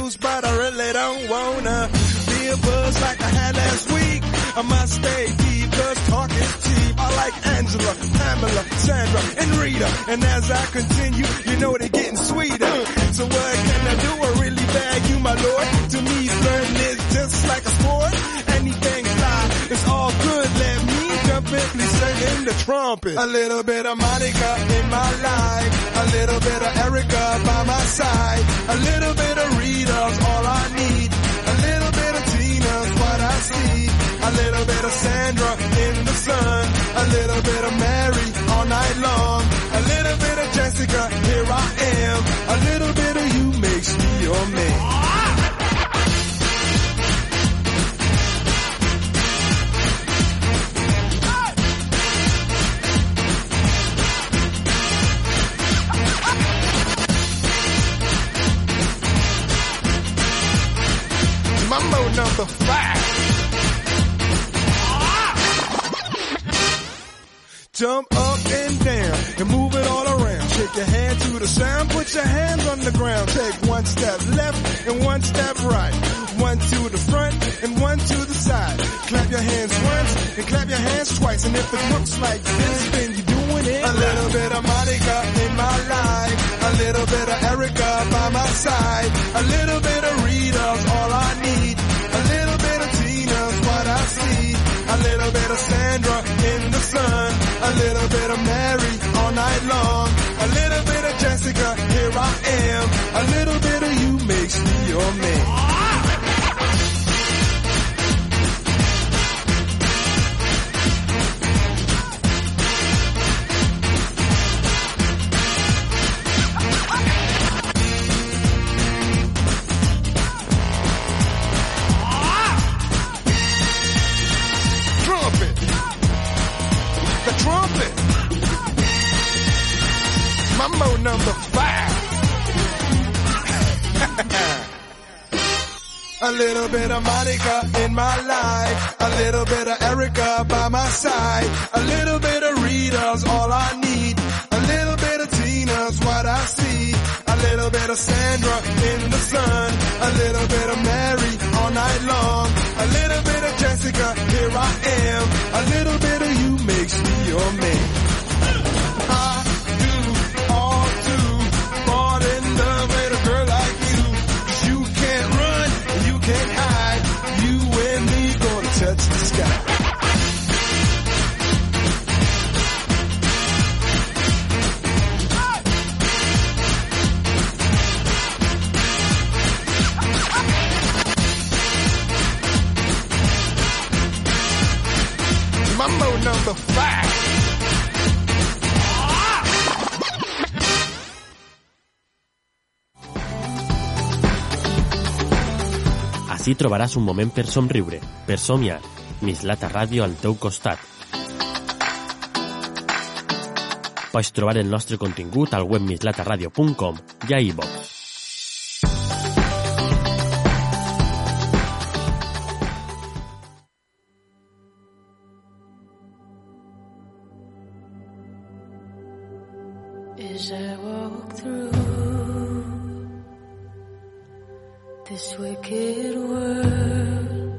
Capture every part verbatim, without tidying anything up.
loose, but I really don't wanna be a buzz like I had last week. I must stay deep, cause talk is cheap. I like Angela, Pamela, Sandra, and Rita. And as I continue, you know they're getting sweeter. So what can I do? I really bag you, my lord. To me, flirting is just like a sport. Anything fly, it's all good. Let me jump in, please sing in the trumpet. A little bit of Monica in my life. A little bit of Erica by my side. A little bit of Rita's all I need. A little bit of Tina's what I see. A little bit of Sandra in the sun. A little bit of Mary all night long. A little bit of Jessica, here I am. A little bit of you makes me your man. Mambo number five. Jump up and down and move it all around. Shake your hand to the sound, put your hands on the ground. Take one step left and one step right. One to the front and one to the side. Clap your hands once and clap your hands twice. And if it looks like this, then you're doing it. A little bit of Monica in my life. A little bit of Erica by my side. A little bit of Rita's all I need. A little bit of Tina's what I see. A little bit of Sandra in the sun. A little bit of Mary all night long. A little bit of Jessica, here I am. A little bit of you makes me your man. Mambo number five. A little bit of Monica in my life. A little bit of Erica by my side. A little bit of Rita's all I need. A little bit of Tina's what I see. A little bit of Sandra in the sun. A little bit of Mary all night long. A little bit of Jessica, here I am. A little bit of you makes me your man. I do all too fall in love with a girl like you. 'Cause you can't run and you can't hide. You and me gonna touch the sky. Mambo number five. Ací trobaràs un moment per somriure, per somiar. Mislata Ràdio al teu costat. Pots trobar el nostre contingut al web mislata radio punt com i a iVoox. As I walk through this wicked world,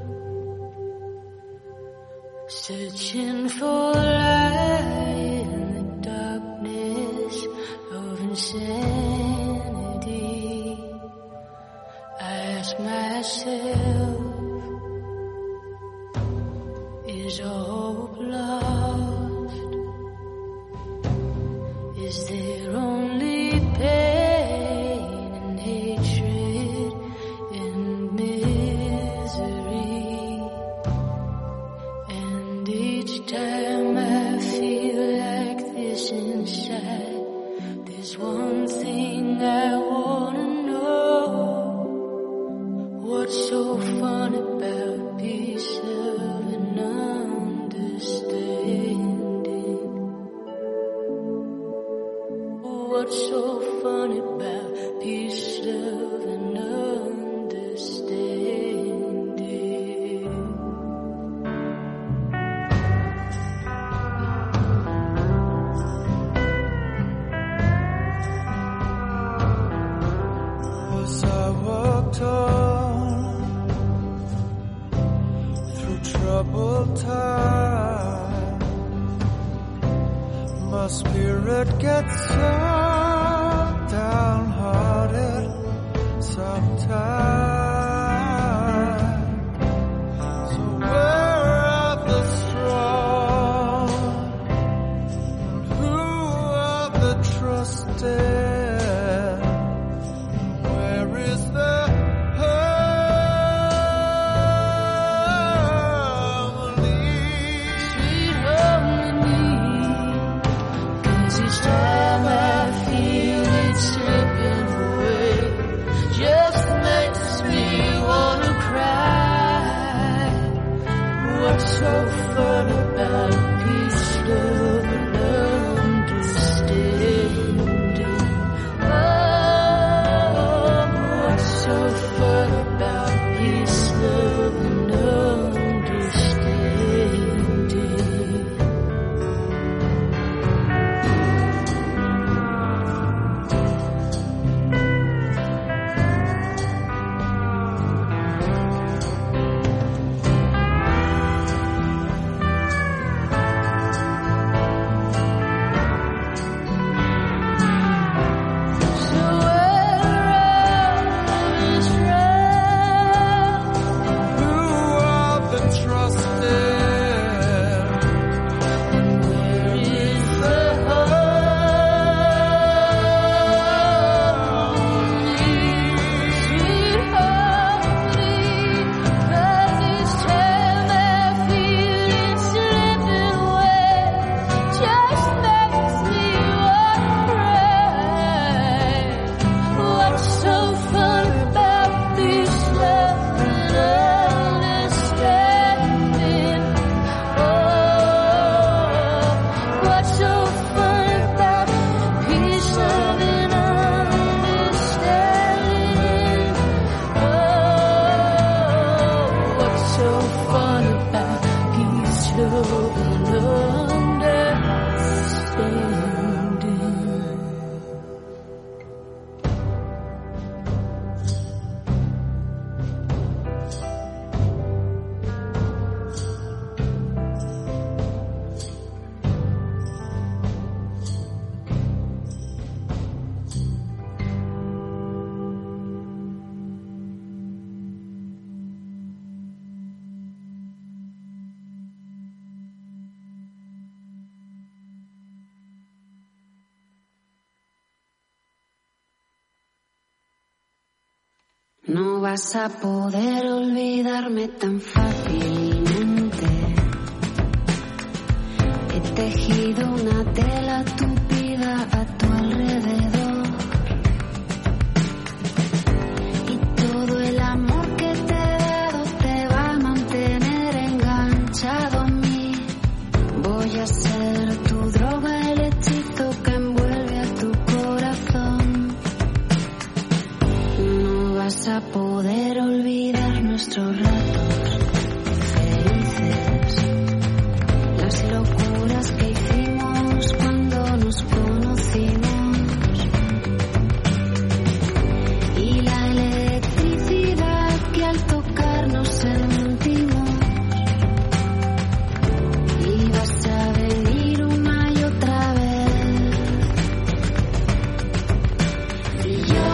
searching for light in the darkness of insanity, I ask myself, is hope lost? Is there only pain and hatred and misery? And each time I feel like this inside, there's one thing I wanna know. What's so fun about peace, love, and understanding? What's so fun about peace, love, and understanding? As I walked old time. My spirit gets so downhearted sometimes. So where are the strong? And who are the trusted? Where is the harmony? Sweet harmony, 'cause each time I feel it slipping away, just makes me wanna cry. What's so fun about peace, love, and understanding? Oh, what's so fun about peace, love, and understanding? So where is love? Who are the trusted? Where is the harmony? Sweet harmony, 'cause each time I feel it slipping away, just makes me wanna cry. What's so fun about this love and understanding? Oh, what's so fun about peace, love, and understanding? Oh, what's so fun about peace, love, and understanding? No vas a poder olvidarme tan fácilmente. He tejido una tela tupida a tu alrededor. Y todo el amor que te he dado te va a mantener enganchado a mí. Voy a ser tu droga, el hechizo que envuelve a tu corazón. No vas a poder olvidar nuestros ratos felices, las locuras que hicimos cuando nos conocimos, y la electricidad que al tocarnos sentimos. Y vas a venir una y otra vez, y yo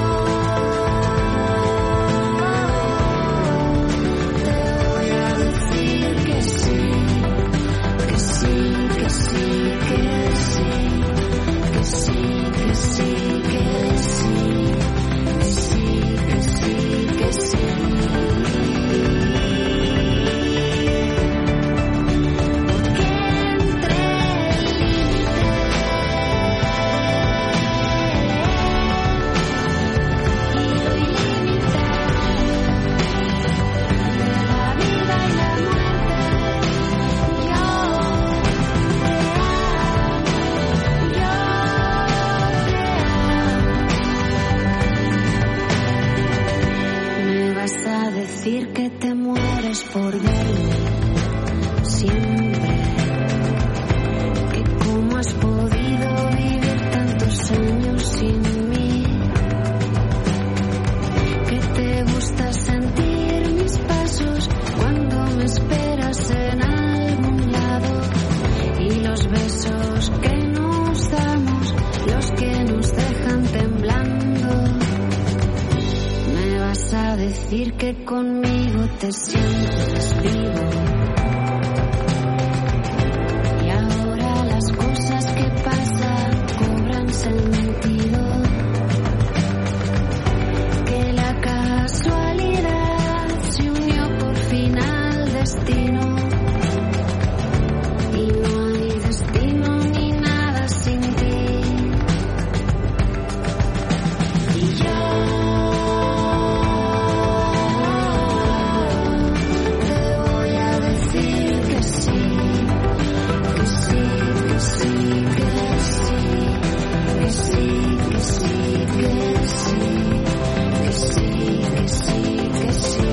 decir que te mueres por verme siempre, que cómo has podido vivir tantos años sin mí, que te gusta sentir mis pasos cuando me esperas vas a decir que conmigo te sientes vivo. Y ahora las cosas que pasan cobran sentido. Que la casualidad se unió por fin al destino. Y no hay destino ni nada sin ti. Y yo te voy a decir que sí, que sí, que sí, que sí, que sí, que sí, que sí, que sí, que sí, que sí.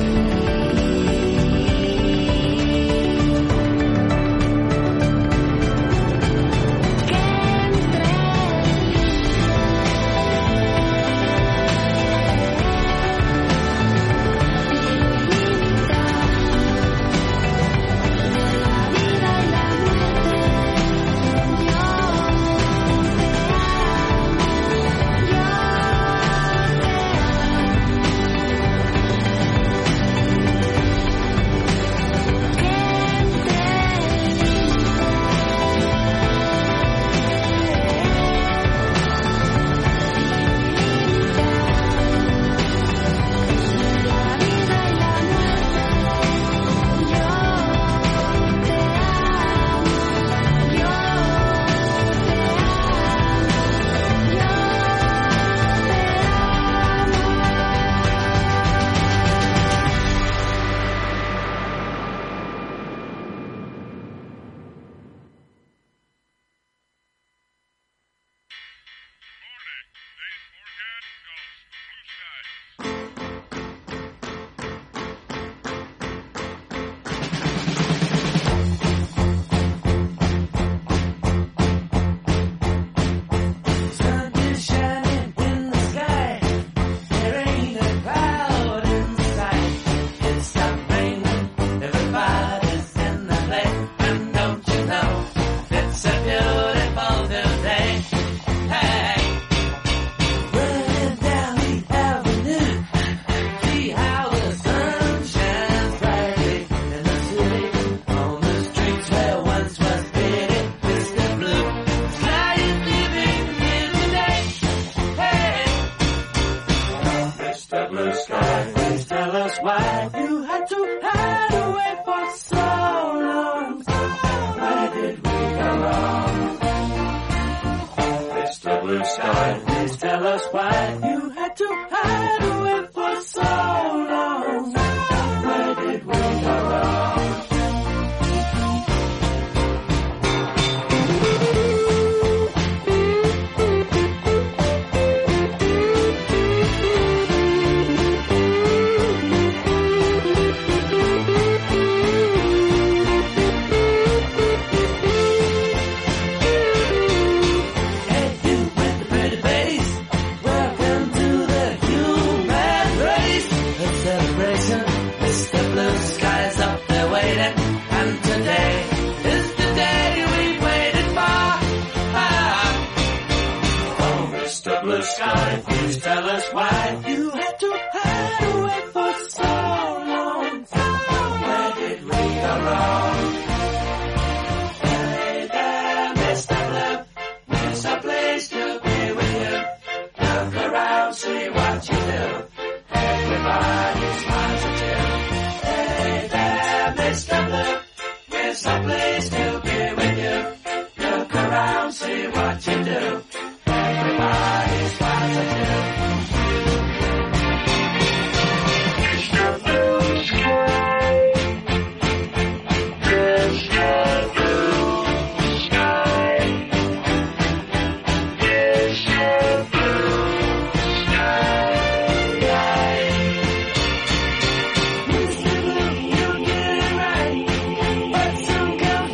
Some girl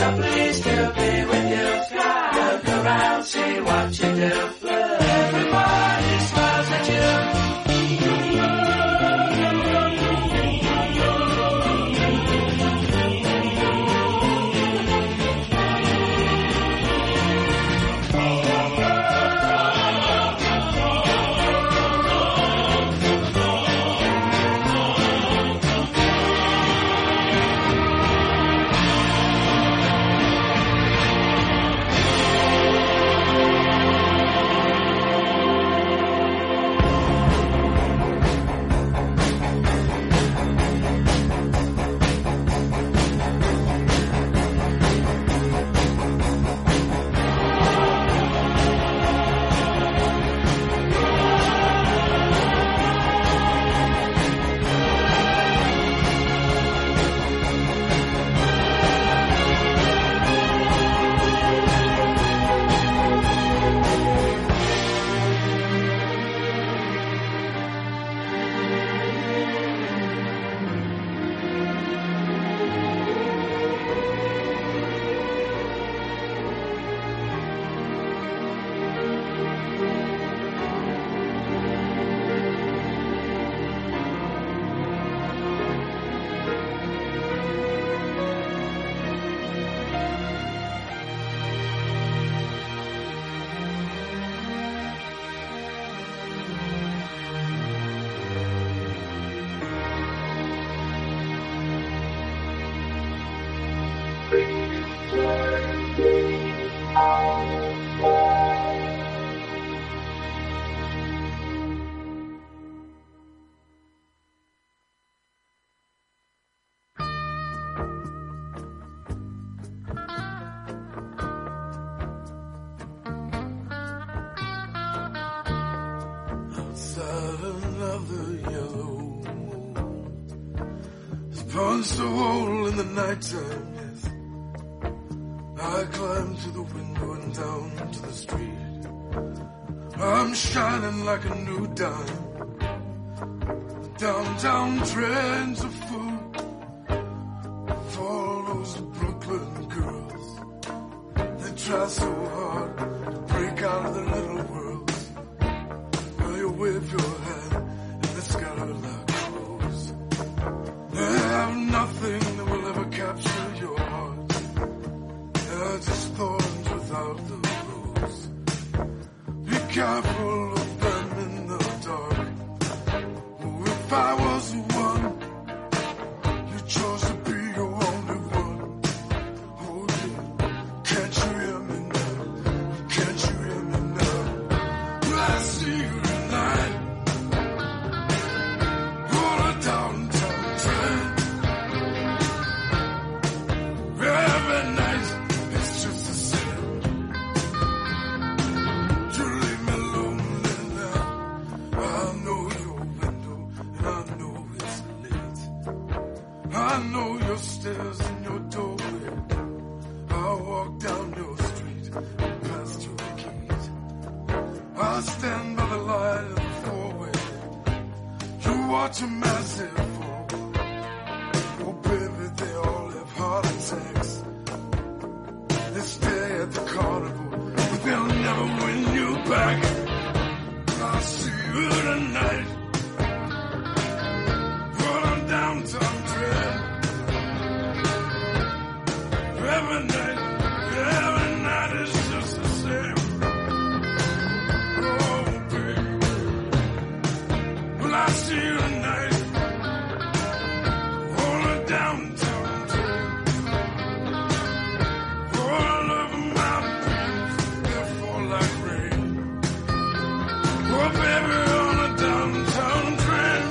So please still be with you. Look around, see what you do. Everybody smiles at you. Punched a hole in the nighttime, yes. I climbed through the window and down to the street. I'm shining like a new dime. Downtown trains are full for all those Brooklyn girls. They try so hard to break out of their little worlds. Well, you wave your hand and they scatter like crows. They have nothing that will ever capture your heart. They're just thorns without the rose. Be careful of them in the dark. Oh, if I was the one you chose to be your only one. Oh yeah, can't you hear me now? Can't you hear me now? Will I see you tonight? On a downtown train. Every night it's just the same. You leave me lonely now. I know your window and I know it's late. I know your stairs and your doorway. I walk down your street and past your gate. I stand by the light of the four-way. You watch a massive fall. Oh baby, they all have heart attacks. They stay at the carnival, but they'll never win you back. I'll see you tonight. Put on downtown train. Every night, every night is just the same. Oh baby, will I see you tonight? On a downtown train. All over my dreams, they fall like rain. Oh baby, on a downtown train.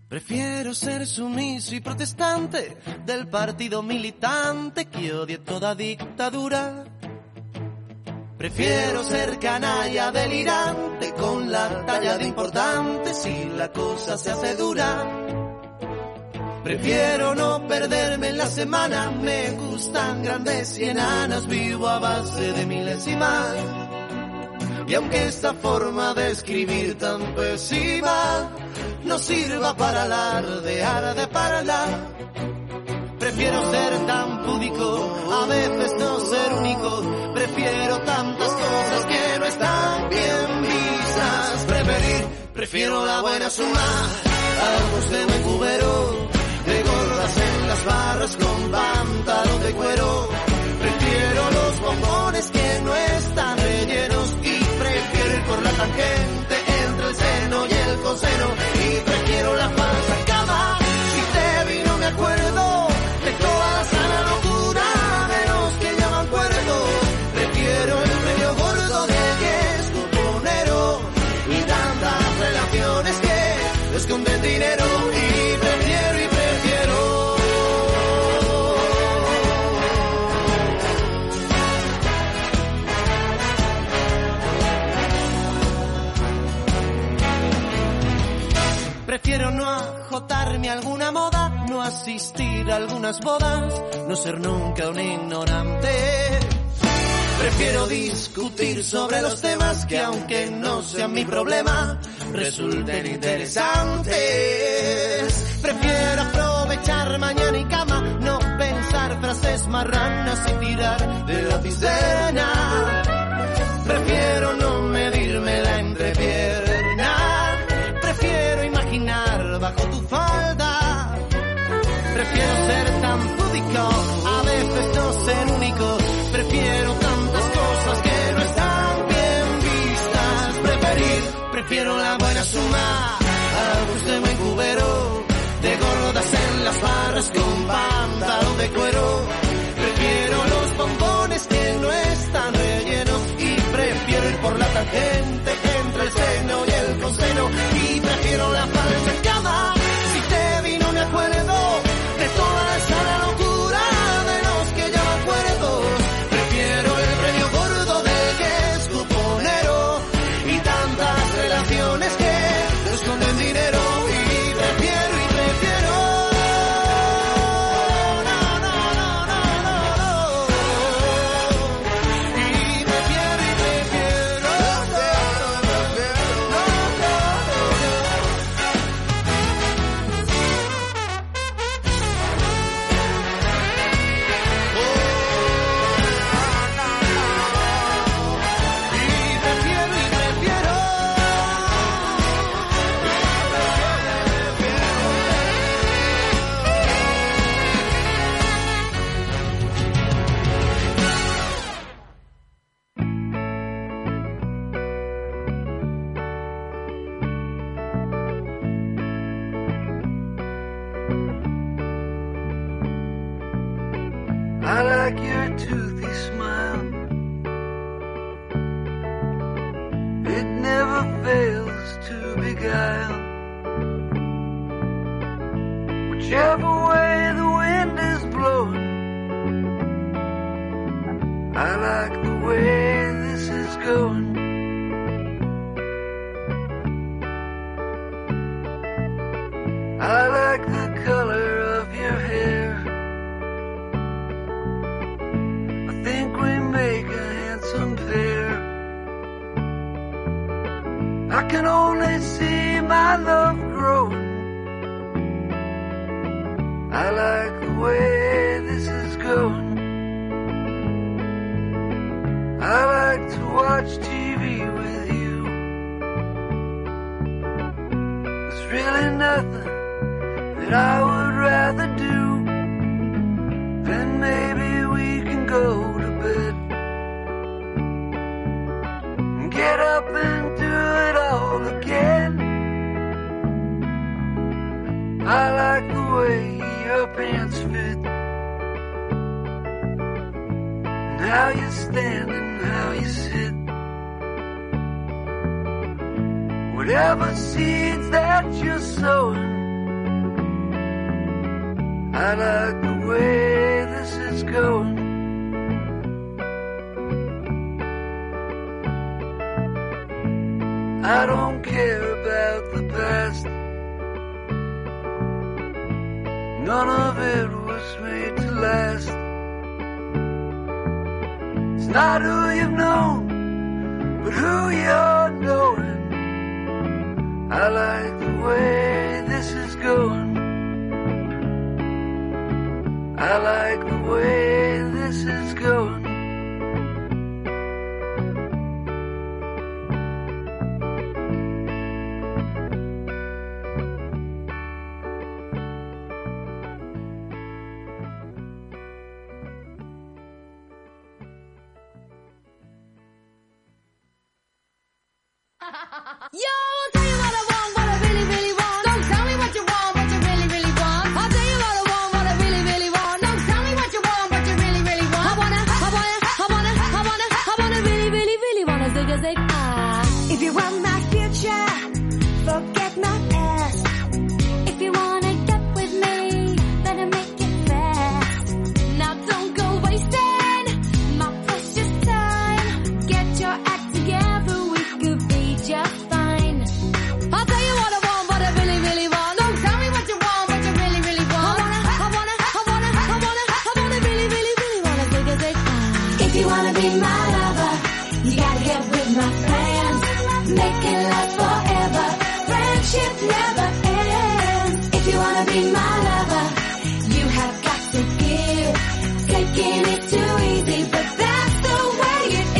Prefiero ser sumiso y protestante del partido militante que odie toda dictadura. Prefiero ser canalla delirante con la talla de importante si la cosa se hace dura. Prefiero no perderme en la semana, me gustan grandes y enanas, vivo a base de milésimas. Y aunque esta forma de escribir tan pésima no sirva para alardear de parla, prefiero ser tan púdico, a veces no ser único. Prefiero tantas cosas que no están bien vistas. Preferir, prefiero la buena suma, algo de buen cubero, de gordas en las barras con pantalón de cuero. Prefiero los bombones que no están rellenos y prefiero ir por la tangente entre el seno y el coseno. Y prefiero la falsa cama, si te vi no me acuerdo de toda la sana locura de los que llaman cuerdos. Prefiero el premio gordo de que es cuponero y tantas relaciones que esconden dinero. Y prefiero y prefiero Prefiero no ajotarme a alguna moda, no asistir a algunas bodas, no ser nunca un ignorante. Prefiero discutir sobre los temas que, aunque no sean mi problema, resulten interesantes. Prefiero aprovechar mañana y cama, no pensar frases marranas y tirar de la cisterna. Prefiero no medirme la entrepierna. Prefiero imaginar bajo tu falda. Prefiero ser tan púdico, a veces no ser único. Prefiero tantas cosas que no están bien vistas. Preferir, prefiero la buena suma, algo de buen cubero, de gordas en las barras con pantalón de cuero. Prefiero los bombones que no están rellenos y prefiero ir por la tangente entre el seno y el coseno. Y prefiero la falsa cama, si te vi no me acuerdo de toda esa locura de los que llaman cuerdos. Prefiero el premio gordo de que es cuponero y tantas relaciones que esconden dinero. Y prefiero y prefiero no, no, no, no, no, no. Y prefiero y prefiero no, no, no, no, y prefiero y prefiero I like your toothy smile. It never fails to beguile. Whichever way the wind is blowing, I like the way this is going. I like the color of your hair. I think we make a handsome pair. I can only see my love growing. I like the way this is going. I like to watch T V with you. There's really nothing that I would rather do than maybe we can go to bed and get up and do it all again. I like the way your pants fit and how you stand and how you sit. Whatever seeds that you're sowing, I like the way this is going. I don't care about the past. None of it was made to last. It's not who you've known, but who you're knowing. I like the way this is going. I like the way this is going. Yo, I'll tell you what I want, what I really, really want. Don't tell me what you want, what you really, really want. I'll tell you what I want, what I really, really want. Don't tell me what you want, what you really, really want. I wanna, I wanna, I wanna, I wanna, I wanna really, really, really wanna zig a zig ah. If you want my future, forget my past. If you wanna get with me, better make it fast. Now don't go wasting my precious time. Get your act together, we could be just fine. I'll tell you what I want, what I really, really want. Don't tell me what you want, what you really, really want. I wanna, I wanna, I wanna, I wanna, I wanna really, really, really wanna zig a zig ah. If you wanna be my lover, you gotta get with my friends. Make it last forever. Friendship never ends. If you wanna be my lover, you have got to give. Taking it too easy, but that's the way it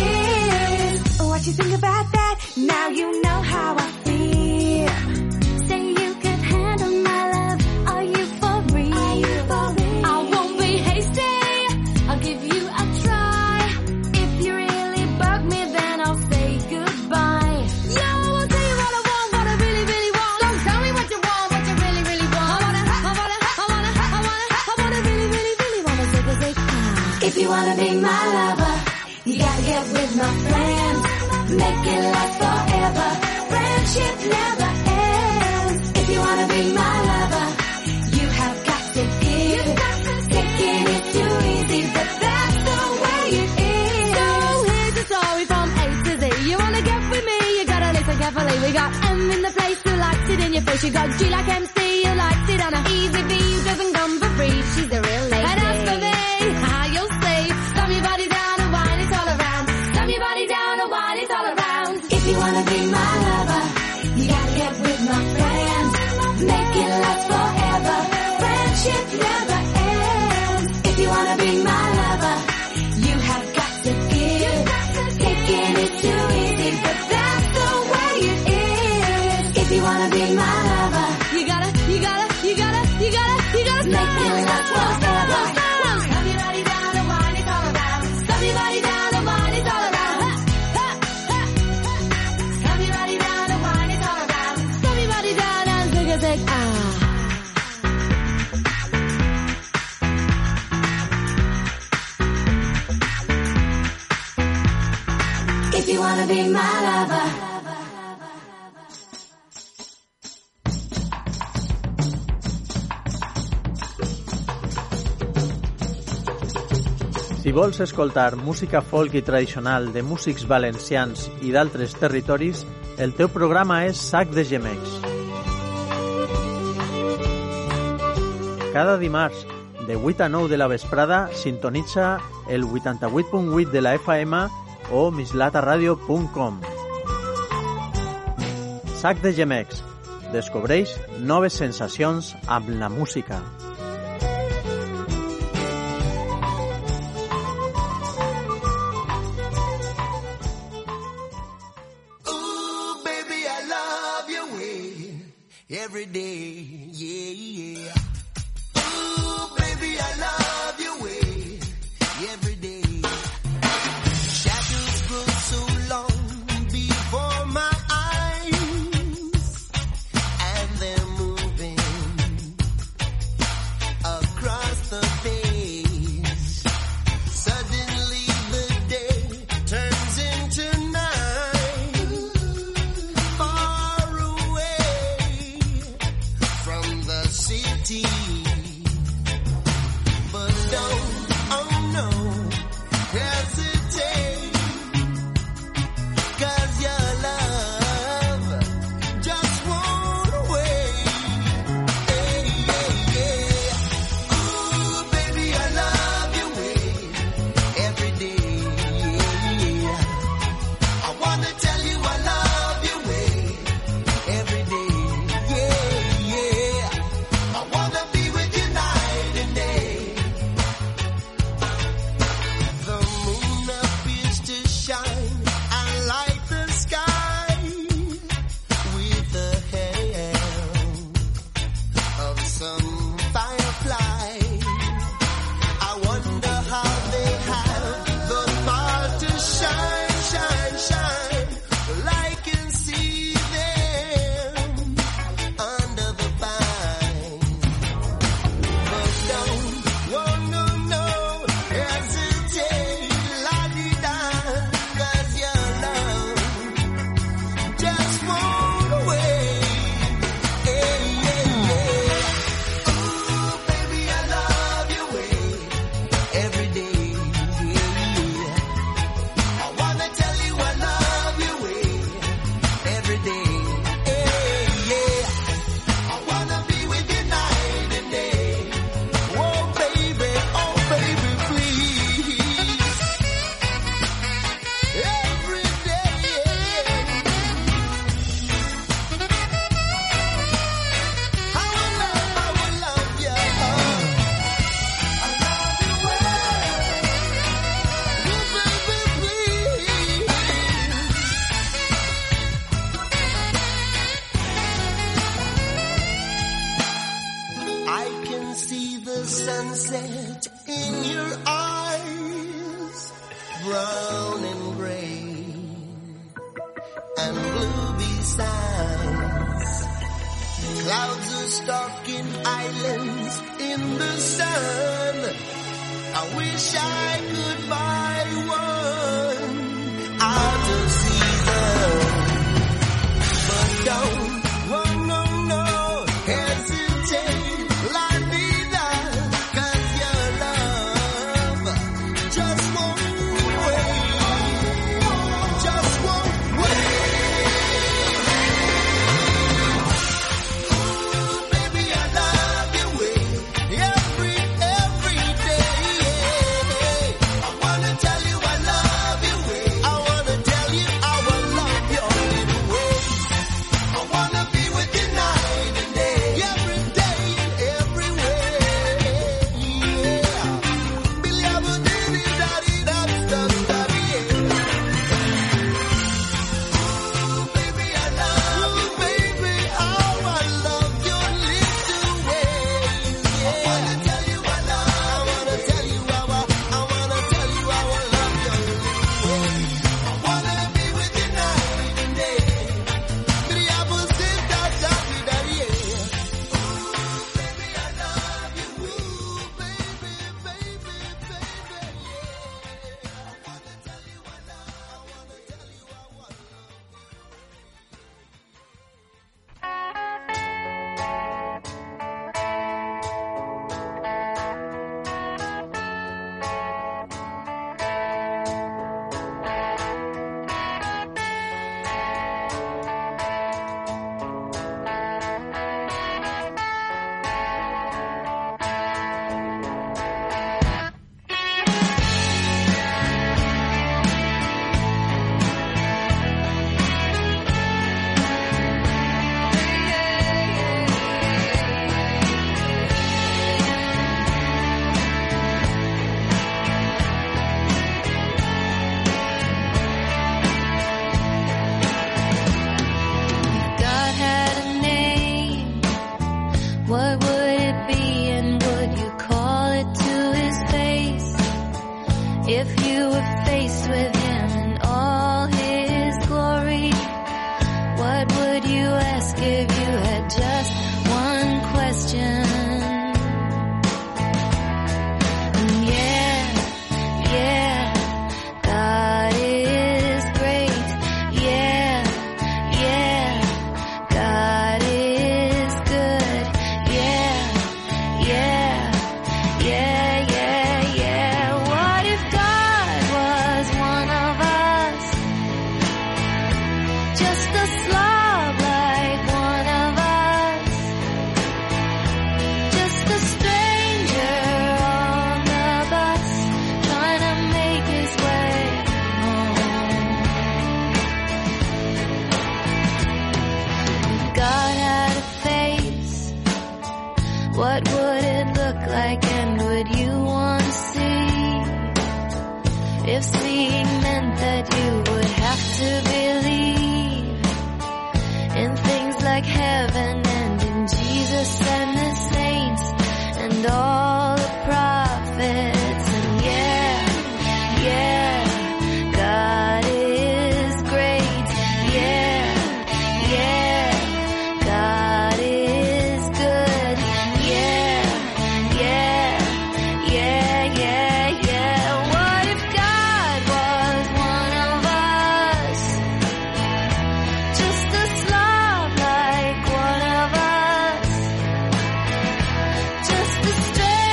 is. What you think about that? Now you know how I feel. Say you could handle my love. Are you for real? Are you for real? I won't be hasty, I'll give you a try. If you really bug me, then I'll say goodbye. Yo, I'll tell you what I want, what I really, really want. Don't tell me what you want, what you really, really want. I wanna, I wanna, I wanna, I wanna, I wanna really, really, really wanna zig a zig ah. If you wanna be my lover, you gotta get with my friends. Make it last forever. Friendship never ends. If you wanna be my lover, you have got to give. Taking it too easy, but that's the way it is. So here's the story from A to Z. You wanna get with me, you gotta listen carefully. We got M in the place who likes it in your face. You got G like M C who likes it on a easy V who doesn't come for free. She's a real lady. And as for me, how you'll see, slam your body down and wine it all around. Slam your body down and wine it all around. If you wanna be my lover, you gotta get with my friends. Make it last forever. Friendship never ends. If you wanna be my lover, you have got to give. Taking it too easy, but that's the way it is. If you wanna be my lover, You gotta, you gotta, you gotta, you gotta, you gotta make it last forever. Slam your body down and wine it all around. Slam your body down and wine it all around. Ha, ha, ha, ha. Slam your body down and wine it all around. Slam your body down and zig a zig ah. If you wanna be my lover. Si vols escoltar música folk i tradicional de músics valencians i d'altres territoris, el teu programa és Sac de Gemecs. Cada dimarts, de vuit a nou de la vesprada, sintonitza el vuitanta-vuit punt vuit de la F M o mislataradio punt com. Sac de Gemecs. Descobreix noves sensacions amb la música. Every day, yeah, yeah. Ooh, baby, I love your way. Every day. Shadows grow so long before my eyes, and they're moving across the face. Suddenly the day turns into night. Far away from the city. brown and gray and blue besides. Clouds are stalking islands in the sun. I wish I could buy one out of season, but don't, oh no, no, hesitate, la vida, 'cause your love just won't wait, just won't wait. Ooh, baby, I love your way, every, every day. I wanna tell you I love your way, I wanna tell you I will love your little ways. I wanna be with you night and day, every day and every way. Yeah. Billy, I will do this, daddy, that's the study. Ooh, baby, I love you, baby, how I love your little ways. Yeah. I wanna tell you I love, I wanna tell you how I, I wanna tell you how I love your little ways. I wanna be with you night and day. Billy, I will sit down, daddy, daddy, yeah. Ooh, baby, I love you, ooh, baby, baby, baby, yeah. I wanna tell you I love, I wanna tell you how I love you. God had a name, what would it be and would you call it to his face? If you were faced with him in all his glory, what would you ask if you had just one question? And yeah, yeah, God is great. Yeah, yeah, God is good. Yeah, yeah, yeah, yeah, yeah. What if God was one of us? Just a slob like one of us. Just a stranger on the bus, trying to make his way home. If God had a face, what would it look like and would you want to see? If seeing meant that you would have to believe in things like heaven and in Jesus and the saints and all the prophets. And yeah, yeah, God is great. Yeah, yeah, God is good. Yeah, yeah, yeah, yeah, yeah. What if God was one of us? Just a slob like one of us. Just a stranger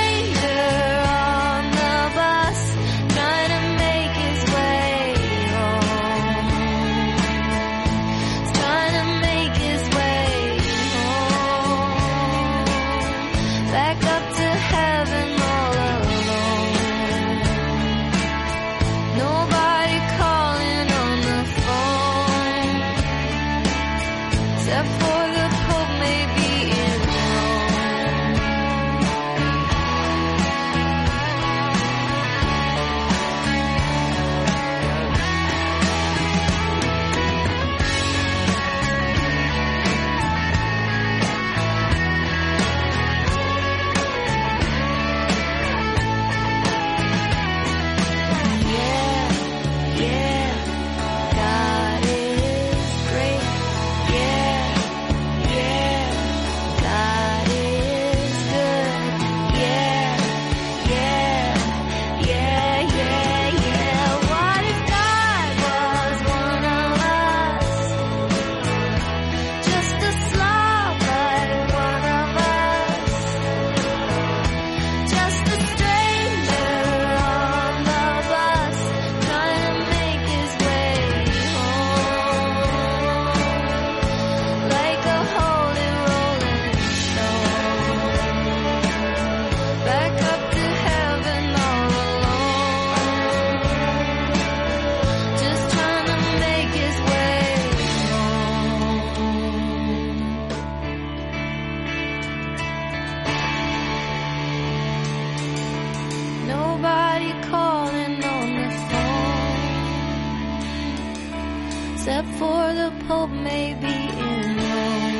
except for the Pope maybe in Rome.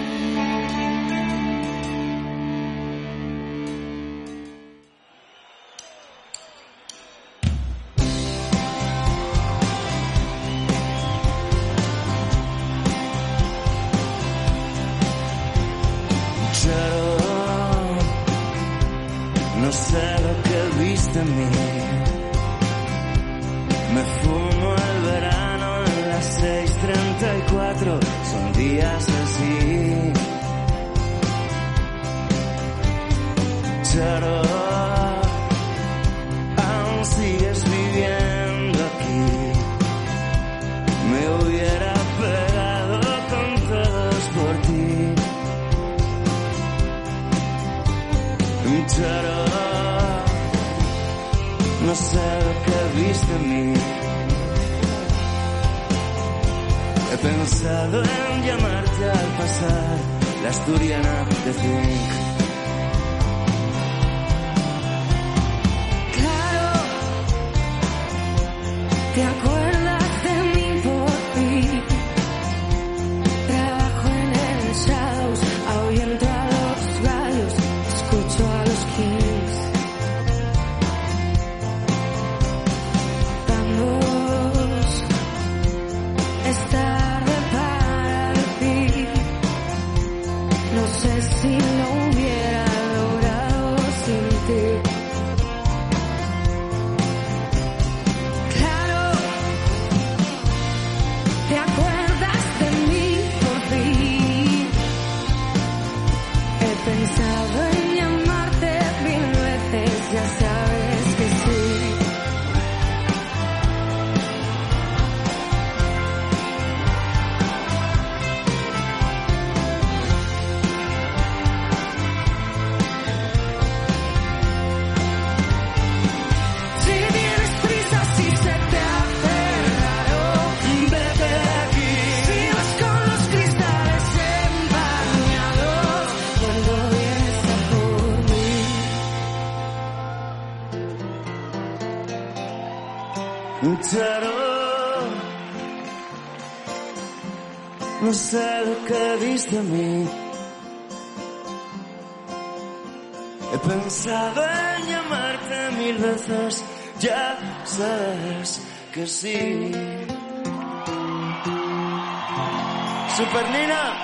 No sé lo que viste en mí. Me fumo el verano en las seis treinta y cuatro. Son días así. Charo, aún sigues viviendo aquí. Me hubiera pegado con todos por ti. Charo, no sé lo que viste en mí. He pensado en llamarte al pasar la asturiana de zinc. Claro, te acuerdas de mí por fin. Trabajo en el Shadows, ahuyento a los gallos, escucho a los Kings. Vamos, es tarde para decir. No sé si lo hubiera logrado sin ti. Claro, te acuerdas de mí por fin. He pensado en llamarte mil veces, ya sabes que sí. Si tienes prisa, si se te hace raro, vete de aquí. Si vas con los cristales empañados, cuando vienes a por mí. Charo, no sé lo que viste en mí. He pensado en llamarte mil veces, ya sabes que sí. Super Nina.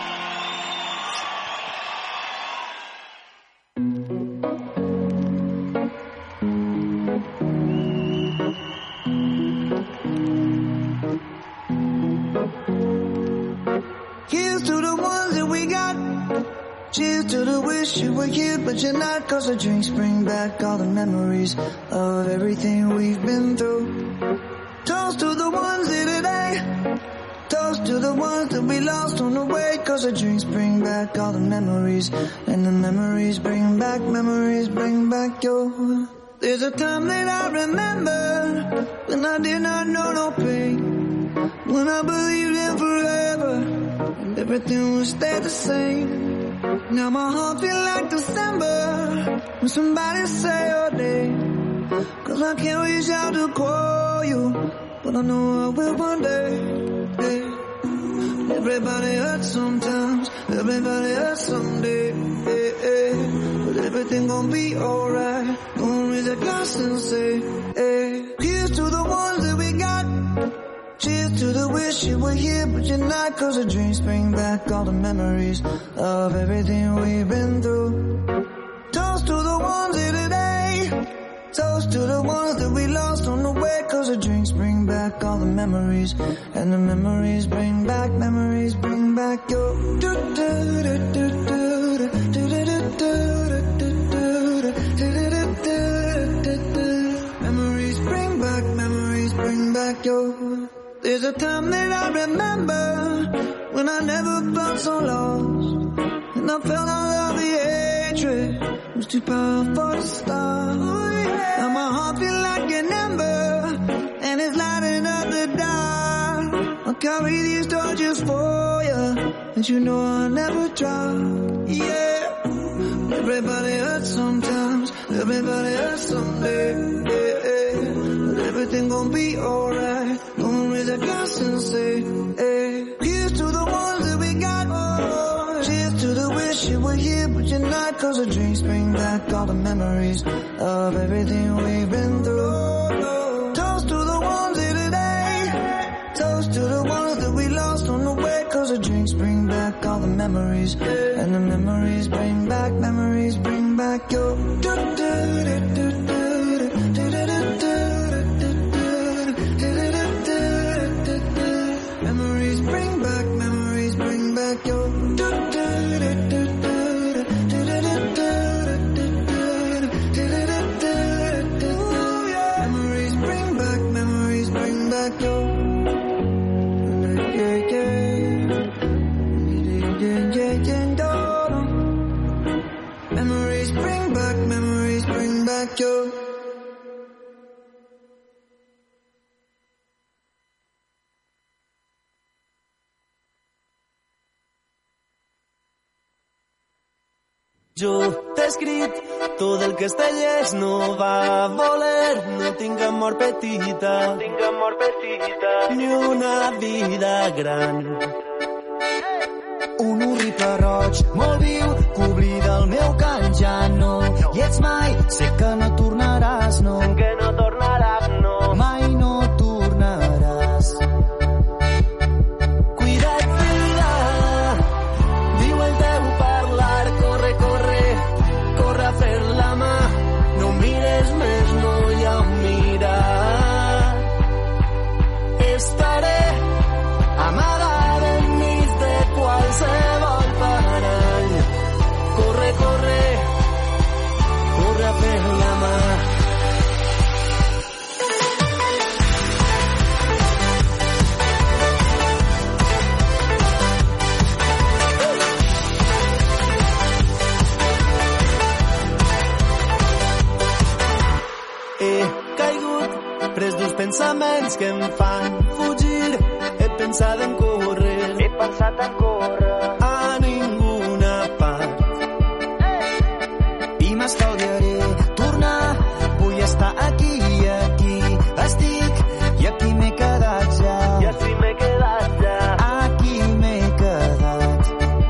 Here's to the ones that we got. Cheers to the wish you were here, but you're not. Cause the drinks bring back all the memories of everything we've been through. Toast to the ones here today. Toast to the ones that we lost on the way. Cause the drinks bring back all the memories. And the memories bring back, memories bring back your. There's a time that I remember when I did not know no pain. When I believed in forever and everything would stay the same. Now my heart feel like December when somebody say your name. Cause I can't reach out to call you, but I know I will one day. Hey. Everybody hurts sometimes, everybody hurts someday. Hey, hey. But everything gon' be alright. Gonna raise a glass and say, hey. Here's to the ones that we got. Cheers to the wish you were here, but you're not. Cause the dreams bring back all the memories of everything we've been through. Toast to the ones here today. Toast to the ones that we lost on the way. Cause the drinks bring back all the memories. And the memories bring back, memories bring back your. Memories bring back, memories bring back your. There's a time that I remember when I never felt so lost. And I felt all of the hatred was too powerful to stop. Now my heart feel like an ember and it's lighting up the dark. I'll carry these torches for you, and you know I'll never drop. Yeah, everybody hurts sometimes, everybody hurts someday. Yeah, yeah. But everything gon' be alright. Gonna raise raise a glass and say, hey, here's to the ones that we got. Oh, cheers to the wish you were here, but you're not. Cause the drinks bring back all the memories of everything we've been through. Toast to the ones here today. Toast to the ones that we lost on the way. Cause the drinks bring back all the memories. And the memories bring back, memories bring back your memories bring back, memories bring back your memories bring back, memories bring back your memories bring back, memories bring back your Jo t'he escrit tot el que Estelles no va voler. No tinc amor petita, no tinc amor petita, ni una vida gran. Un horrible roig molt viu que oblida el meu cant. Ja no hi ets mai, sé que no tornaràs, no, Que no tornaràs, no. mai no tornaràs. Cuida't, vida, diu el teu parlar. Corre, corre, corre a fer la mà. No mires més, no hi ha on mirar. Estaré amagada enmig de qualsevol parany. Corre, corre, corre a fer la mà. He caigut pres d'uns pensaments que em fan fugir. He pensat en córrer, he pensat en córrer a ninguna part. I m'estalviaré tornar, vull estar aquí i aquí estic, i aquí m'he quedat ja, I així m'he quedat ja. aquí m'he quedat.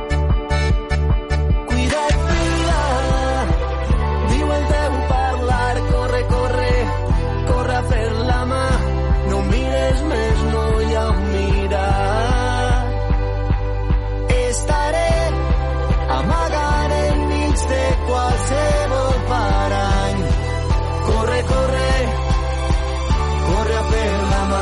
Cuida't, vida, diu el teu parlar. Corre, corre, corre a fer la mà. No mires més, no hi ha on mirar. Estaré amagant enmig de qualsevol parany. Corre, corre, corre a fer la mà.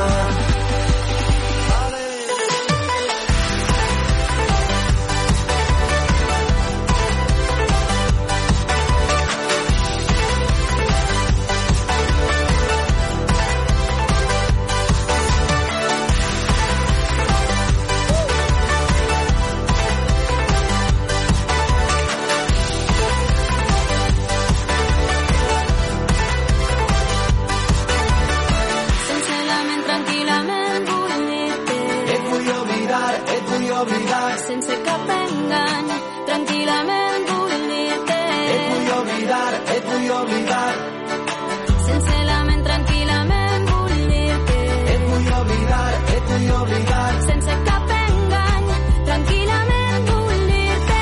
Sense la ment tranquil·lament vull dir-te. Et vull oblidar, et vull oblidar. Sense cap engany, tranquil·lament vull dir-te. Et vull oblidar, et vull oblidar. Sense la ment tranquil·lament vull dir-te. Et vull oblidar, et vull oblidar. Sense cap engany, tranquil·lament vull dir-te.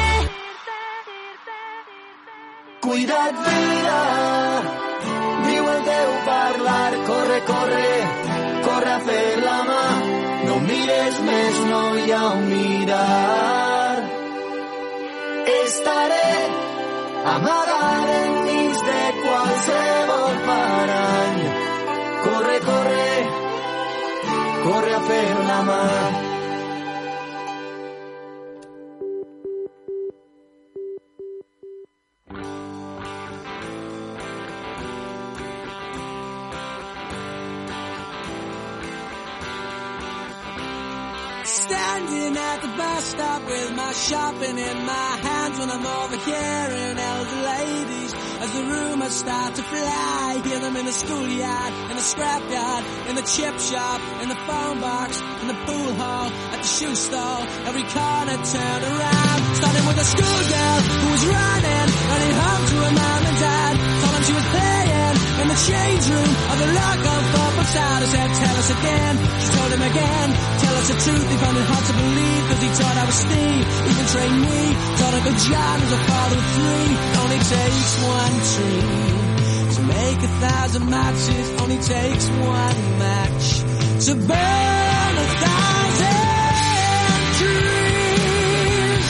Cuida't, vida, diu el teu parlar. Corre, corre, corre a fer la mà. No mires més, no hi ha on mirar. Estaré amagant enmig de qualsevol parany. Corre, corre, corre a fer la mà. Standing at the bus stop with my shopping in my hands when I'm overhearing elder ladies as the rumors start to fly. Hear them in the schoolyard, in the scrapyard, in the chip shop, in the phone box, in the pool hall, at the shoe store. Every corner turned around, starting with a schoolgirl who was running, running home to her mom and dad. Told them she was playing in the the change room of the lock on four beside us said, tell us again. She told him again, tell us the truth. He found it hard to believe, cause he thought I was Steve. Even trained me, thought Uncle John was a father of three. Only takes one tree to make a thousand matches. Only takes one match to burn a thousand trees.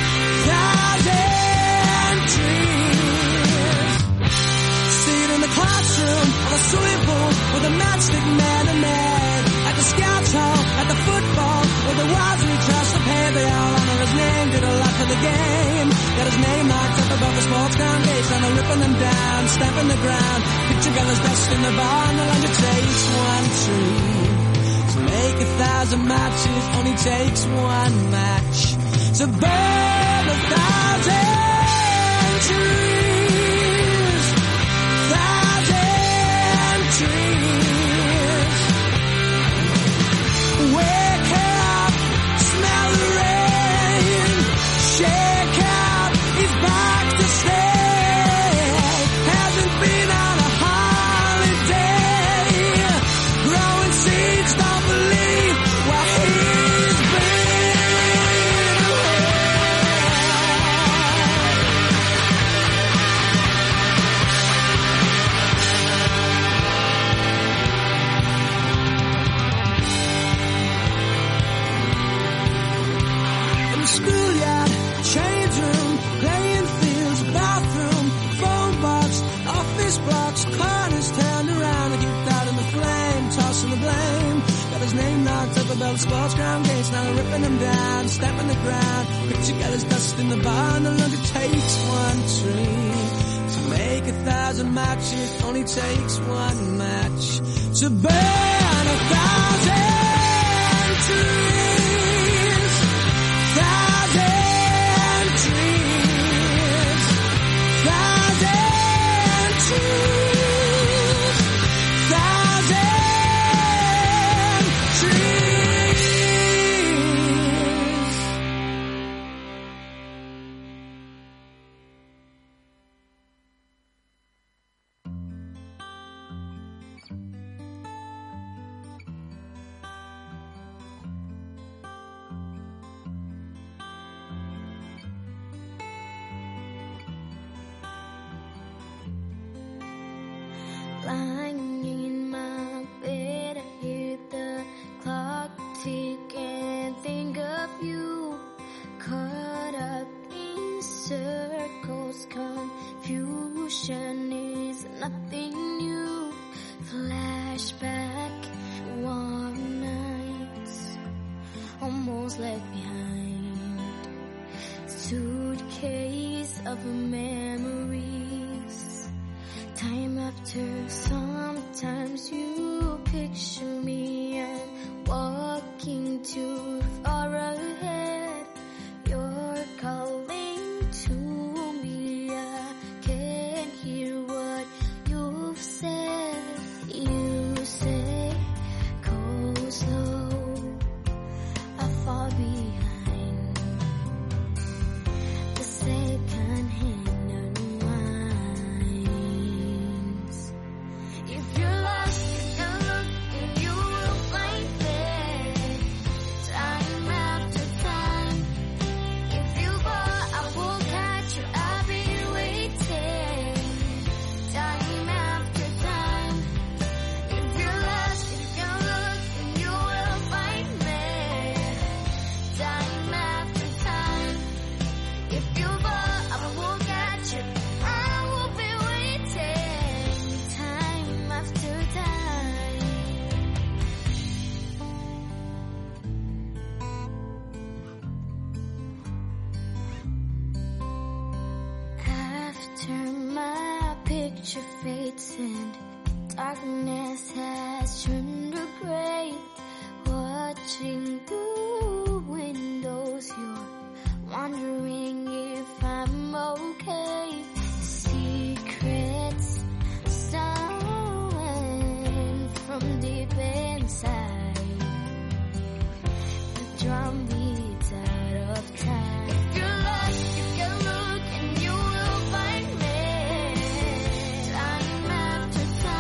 Thousand trees. See it in the classroom, on the swimming pool, with a matchstick man and man. At the scouts hall, at the football, with the wives we trust to pay. They all honor his name, did a lot for the game. Got his name marked up above the sports ground gates, and they're ripping them down, stamping the ground. Picture colors dust in the barn, the land it takes one tree to make a thousand matches. Only takes one match to burn a thousand trees. Thousand trees. Wake up, smell the rain. Shake up, he's back to stay. Hasn't been on a holiday. Growing seeds, don't believe what he's been away. In the schoolyard, change room, playing fields, bathroom, phone box, office blocks, corners turned around, and kicked out in the flame, tossing the blame. Got his name knocked up above the sports ground gates, now they're ripping them down, stamping the ground. Picture gather's dust in the barn, the look it takes one tree to make a thousand matches. Only takes one match to burn a thousand trees. Thousand trees. Thousand trees. Thousand trees. Lying in my bed, I hear the clock tick and think of you. Caught up in circles, confusion is nothing new. Flashback, warm nights, almost left behind. Suitcase of memories. Time after, sometimes you picture me and walking too far ahead. You're calling to me, I can't hear what you've said. You say, go slow, I fall behind. The second hand unwinds. If you're lost, you can look and you will find me. Time after time. If you fall, I will catch you. I'll be waiting. Time after time. If you're lost, you can look and you will find me. Time after time. If you fall, I will catch you. I will be waiting. Time after time. After my picture fades and darkness has turned to gray, watching through windows, you're wondering if I'm okay. Secrets stolen from deep inside. The drum beats out of time. If you're lost, you can look and you will find me. Time after time.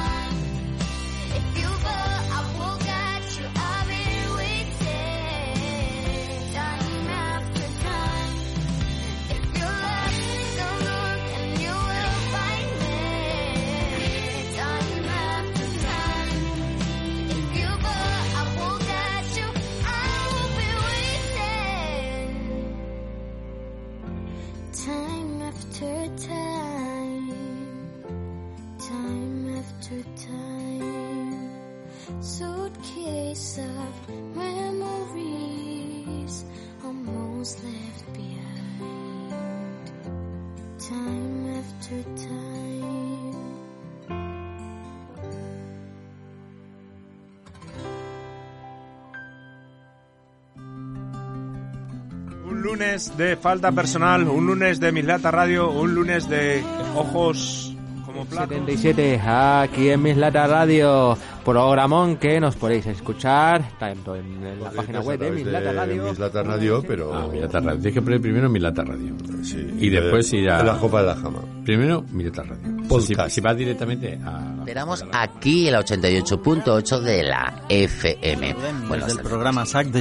of memories almost left behind. Time after time. Un lunes de falta personal, un lunes de Mislata Radio, un lunes de ojos como platos. setenta y siete, aquí en Mislata Radio, programón que nos podéis escuchar tanto en, en la página web de Mislata Radio. Mislata Radio, pero... Ah, Mislata Radio. Tienes que poner primero Mislata Radio. Sí, y después ir a... La Copa de la Jama. Primero Mislata Radio. Si, si vas directamente a... Esperamos aquí en la ochenta y ocho punto ocho de la F M. Bueno, desde el programa S A C de